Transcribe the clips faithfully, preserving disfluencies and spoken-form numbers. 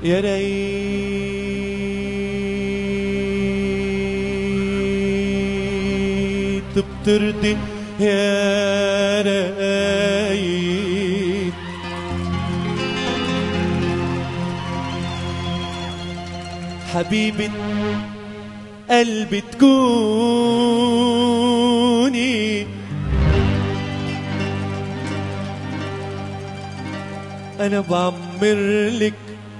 يا ريت بترضي يا ريت حبيبة قلبي تكوني أنا بعمر لك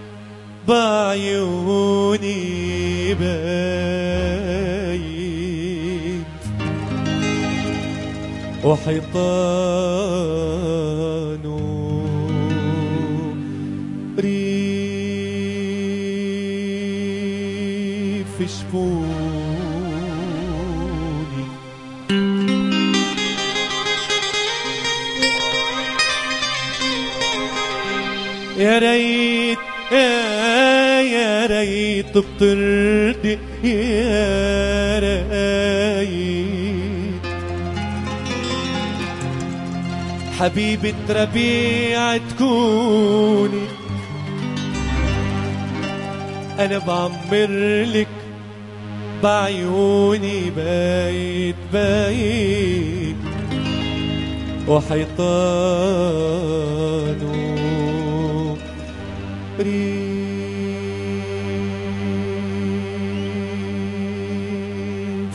بعيوني بايت وحيطانه ريف شفوني يا ريت يا ريت بترضي يا ريت حبيبة ربيع تكوني أنا بعمر لك بعيوني بايت بايت وحيطانه ريف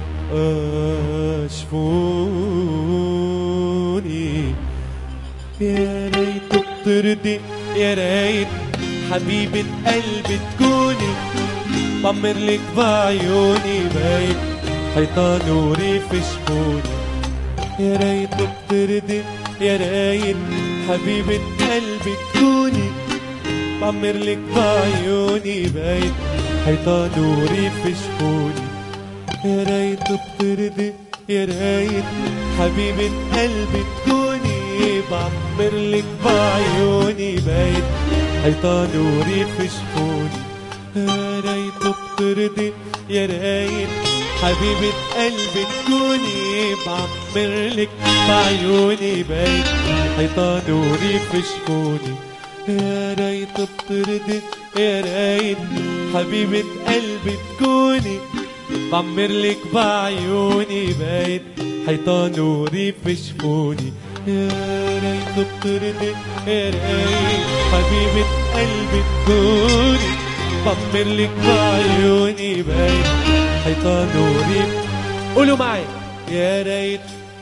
أشفوني يا ريت بترضي يا ريت حبيبة قلبي تكوني بعمر لك بعيوني بايت حيطان وريف شفوني يا ريت بترضي يا ريت حبيبة قلبي تكوني بعمر لك بعيوني بايت حيطان وريف شفوني يا ريت بترضي يا ريت حبيبة قلبي تكوني بعمر لك بعيوني بايت حيطان وريف شفوني يا ريت بترضي يا ريت حبيبة قلبي تكوني بعمر لك بعيوني بايت حيطان وريف شفوني يا ريت بترضي يا ريت حبيبة قلبي تكوني بعمر لك بعيوني بايت حيطان وريف شفوني يا ريت بترضي يا ريت حبيبة قلبي تكوني بعمر لك بعيوني بايت حيطان وريف. قولوا معي يا ريت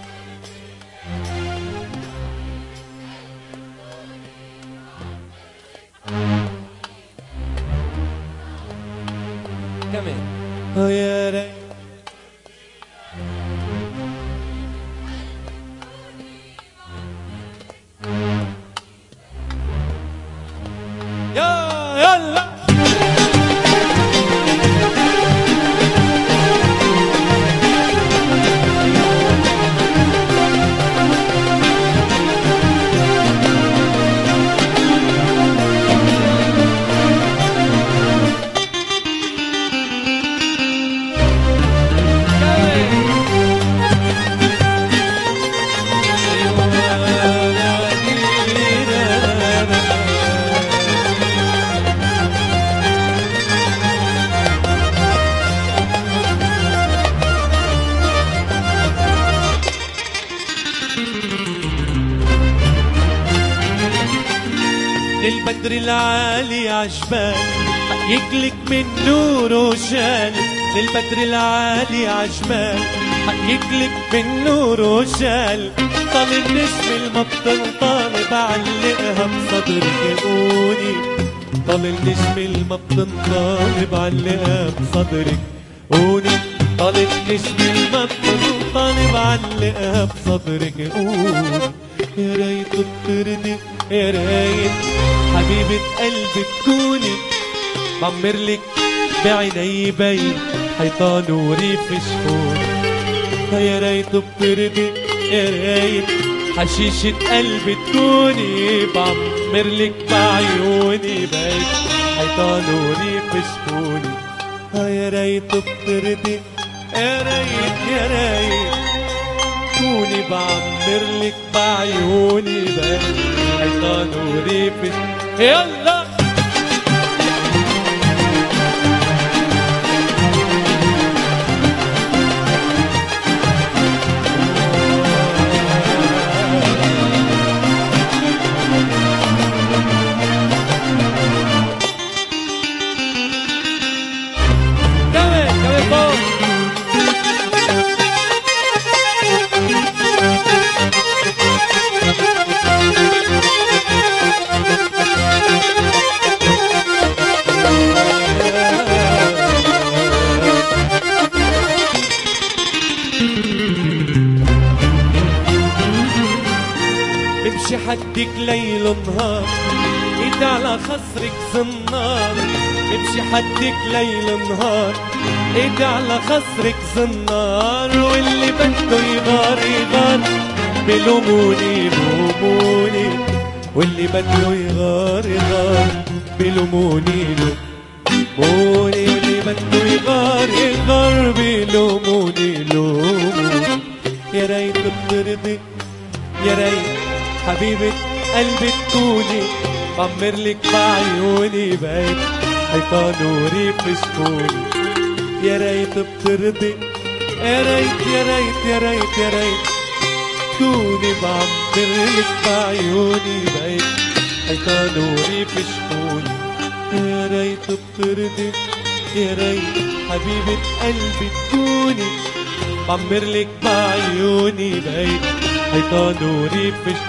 كمان يا ريت يا يلا للبدر العالي عجبان حقيقلك من نوره شال للبدر العالي عجبان حقيقلك من نوره شال طال النجم المبطل طالب علقها بصدرك قولي طال النجم المبطل طالب علقها بصدرك قولي طال النجم المبطل طالب علقها بصدرك قولي يا ريت بترضي يا ريت حبيبة قلبي تكوني بعمر لك بعيني بايت حيطان وريف شفوني يا ريت بترضي يا ريت حشيشة قلبي تكوني بعمر لك بعيوني بايت حيطان وريف شفوني يا ريت بترضي يا ريت يا ريت كوني بعمر لك بعيوني بايت حيطان وريف. يلا لفوق. بمشي حدك ليل ونهار، ايد على خصرك زنار. بمشي حدك ليل ونهار، ايد على خصرك زنار. واللي بده يغار يغار، بلوموني لوموني. واللي بده يغار يغار، بلوموني لوموني. واللي بده يغار يغار، بلوموني لوموني. يا ريت بترضي، يا ريت حبيبة قلبي تكوني، بعمرلك بعيوني بيت حيطان وريف شكوني. يا ريت بترضي، يا ريت يا ريت يا ريت يا ريت تكوني، بعمرلك بعيوني بيت حيطان وريف شكوني. يا ريت بترضي، يا ريت حبيبة قلبي تكوني، بعمرلك بعيوني بيت حيطان وريف شكوني.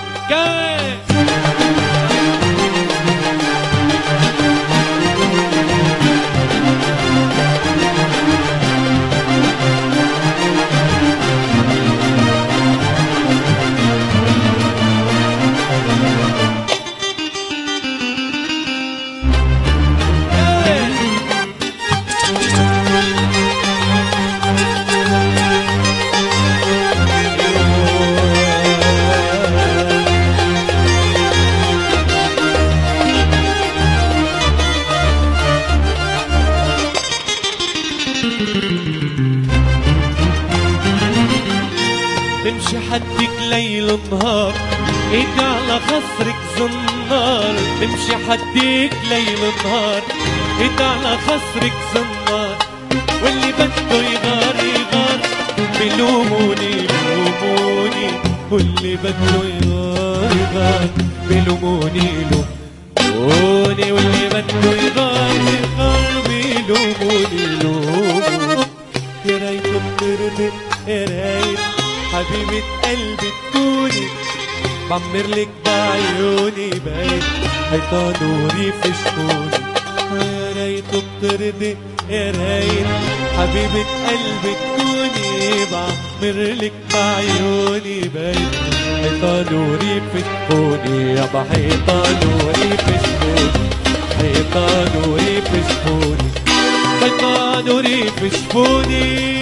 بمشي حدك ليل ونهار، ايدي على خصرك زنار. بمشي حدك ليل ونهار، ايدي على خصرك زنار. واللي بده يغار يغار، بلوموني لوموني. واللي بده يغار يغار، بلوموني لوموني. واللي بده يغار يغار، بلوموني لوموني. يا ريت بترضي، يا ريت حبيبة قلبي تكوني، بعمرلك بعيوني بيت حيطان وريف شكوني. يا ريت بترضي، يا ريت حبيبة قلبي تكوني، بعمرلك بعيوني بيت حيطان وريف شكوني. يابا حيطان وريف شكوني، حيطان وريف شكوني، حيطان وريف شكوني.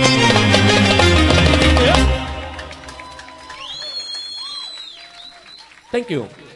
Thank you.